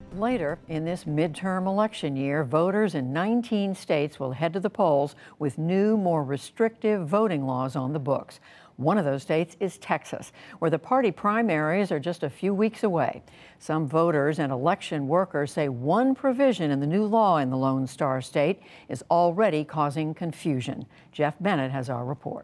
Later in this midterm election year, voters in 19 states will head to the polls with new, more restrictive voting laws on the books. One of those states is Texas, where the party primaries are just a few weeks away. Some voters and election workers say one provision in the new law in the Lone Star State is already causing confusion. Jeff Bennett has our report.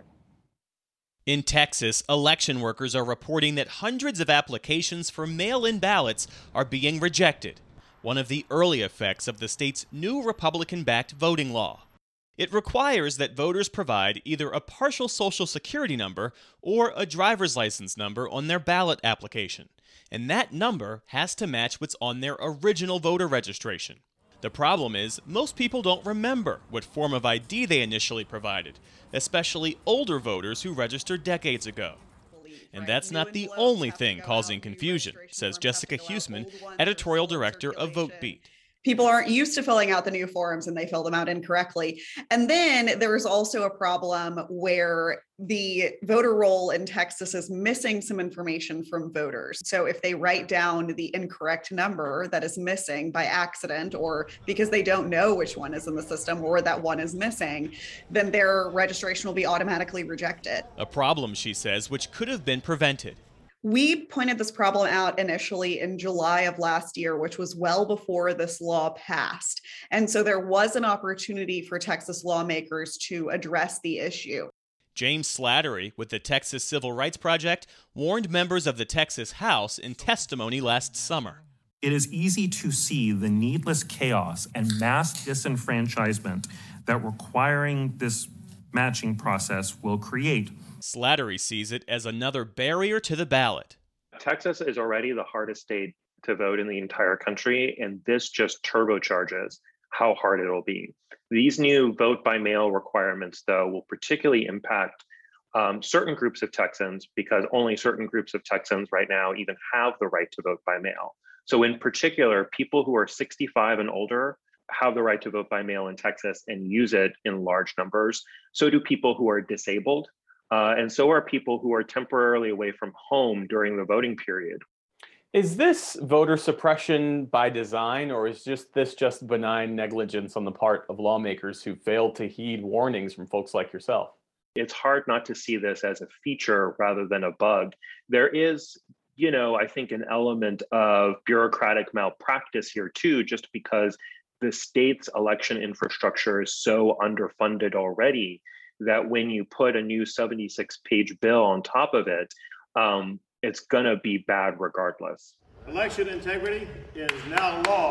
In Texas, election workers are reporting that hundreds of applications for mail-in ballots are being rejected, one of the early effects of the state's new Republican-backed voting law. It requires that voters provide either a partial Social Security number or a driver's license number on their ballot application, and that number has to match what's on their original voter registration. The problem is, most people don't remember what form of ID they initially provided, especially older voters who registered decades ago. And that's not the only thing causing confusion, says Jessica Huseman, editorial director of VoteBeat. People aren't used to filling out the new forms and they fill them out incorrectly. And then there's also a problem where the voter roll in Texas is missing some information from voters. So if they write down the incorrect number that is missing by accident or because they don't know which one is in the system or that one is missing, then their registration will be automatically rejected. A problem, she says, which could have been prevented. We pointed this problem out initially in July of last year, which was well before this law passed. And so there was an opportunity for Texas lawmakers to address the issue. James Slattery with the Texas Civil Rights Project warned members of the Texas House in testimony last summer. It is easy to see the needless chaos and mass disenfranchisement that requiring this matching process will create. Slattery sees it as another barrier to the ballot. Texas is already the hardest state to vote in the entire country, and this just turbocharges how hard it'll be. These new vote by mail requirements, though, will particularly impact certain groups of Texans because only certain groups of Texans right now even have the right to vote by mail. So in particular, people who are 65 and older have the right to vote by mail in Texas and use it in large numbers. So do people who are disabled. And so are people who are temporarily away from home during the voting period. Is this voter suppression by design, or is this just benign negligence on the part of lawmakers who failed to heed warnings from folks like yourself? It's hard not to see this as a feature rather than a bug. There is, I think an element of bureaucratic malpractice here too, just because the state's election infrastructure is so underfunded already that when you put a new 76-page bill on top of it, it's going to be bad regardless. Election integrity is now law.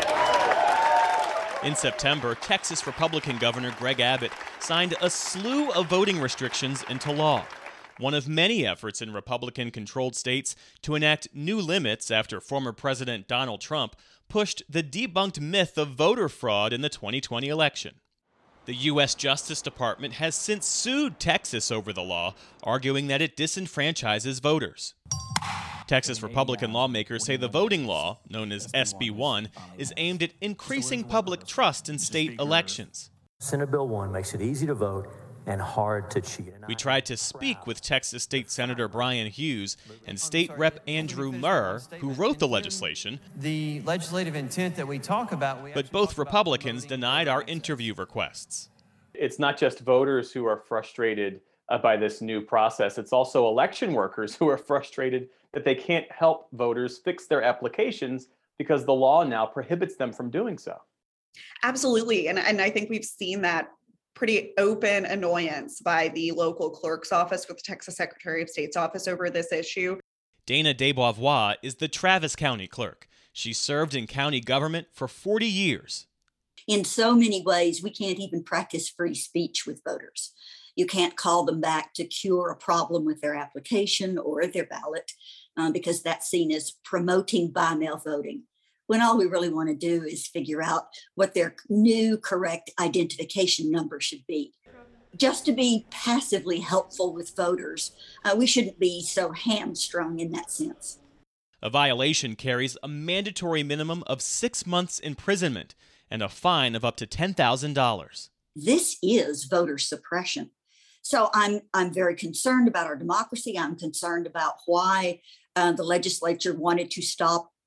In September, Texas Republican Governor Greg Abbott signed a slew of voting restrictions into law, one of many efforts in Republican-controlled states to enact new limits after former President Donald Trump pushed the debunked myth of voter fraud in the 2020 election. The U.S. Justice Department has since sued Texas over the law, arguing that it disenfranchises voters. Texas Republican lawmakers say the voting law, known as SB 1, is aimed at increasing public trust in state elections. Senate Bill 1 makes it easy to vote and hard to cheat. We tried to speak with Texas State Senator Brian Hughes and State Rep Andrew Murr, who wrote the legislation. The legislative intent that we talk about... But both Republicans denied our interview requests. It's not just voters who are frustrated by this new process. It's also election workers who are frustrated that they can't help voters fix their applications because the law now prohibits them from doing so. Absolutely. And I think we've seen that pretty open annoyance by the local clerk's office with the Texas Secretary of State's office over this issue. Dana DeBoisvois is the Travis County clerk. She served in county government for 40 years. In so many ways, we can't even practice free speech with voters. You can't call them back to cure a problem with their application or their ballot because that's seen as promoting by-mail voting, when all we really want to do is figure out what their new correct identification number should be. Just to be passively helpful with voters, we shouldn't be so hamstrung in that sense. A violation carries a mandatory minimum of 6 months imprisonment and a fine of up to $10,000. This is voter suppression. So I'm very concerned about our democracy. I'm concerned about why the legislature wanted to stop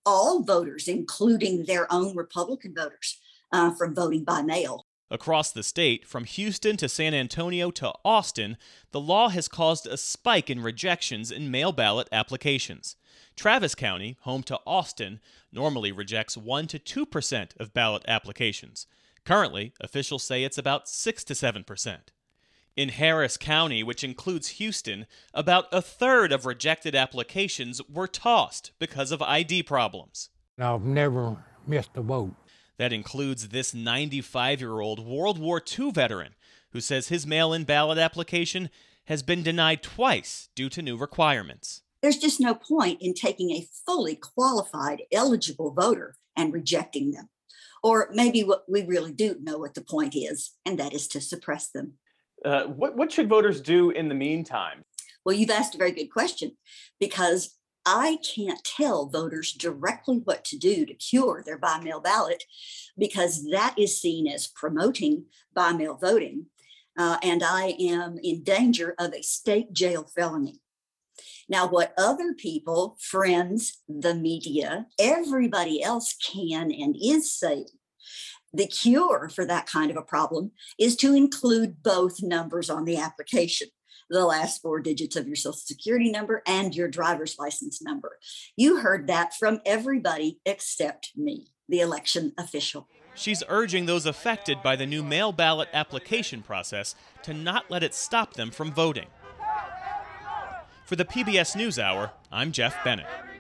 all voters, including their own Republican voters, from voting by mail. Across the state, from Houston to San Antonio to Austin, the law has caused a spike in rejections in mail ballot applications. Travis County, home to Austin, normally rejects 1 to 2% of ballot applications. Currently, officials say it's about 6 to 7%. In Harris County, which includes Houston, about a third of rejected applications were tossed because of ID problems. I've never missed a vote. That includes this 95-year-old World War II veteran who says his mail-in ballot application has been denied twice due to new requirements. There's just no point in taking a fully qualified, eligible voter and rejecting them. Or maybe what we really do know what the point is, and that is to suppress them. What should voters do in the meantime? Well, you've asked a very good question, because I can't tell voters directly what to do to cure their by-mail ballot, because that is seen as promoting by-mail voting, and I am in danger of a state jail felony. Now, what other people, friends, the media, everybody else can and is saying, the cure for that kind of a problem is to include both numbers on the application, the last 4 digits of your Social Security number and your driver's license number. You heard that from everybody except me, the election official. She's urging those affected by the new mail ballot application process to not let it stop them from voting. For the PBS NewsHour, I'm Jeff Bennett.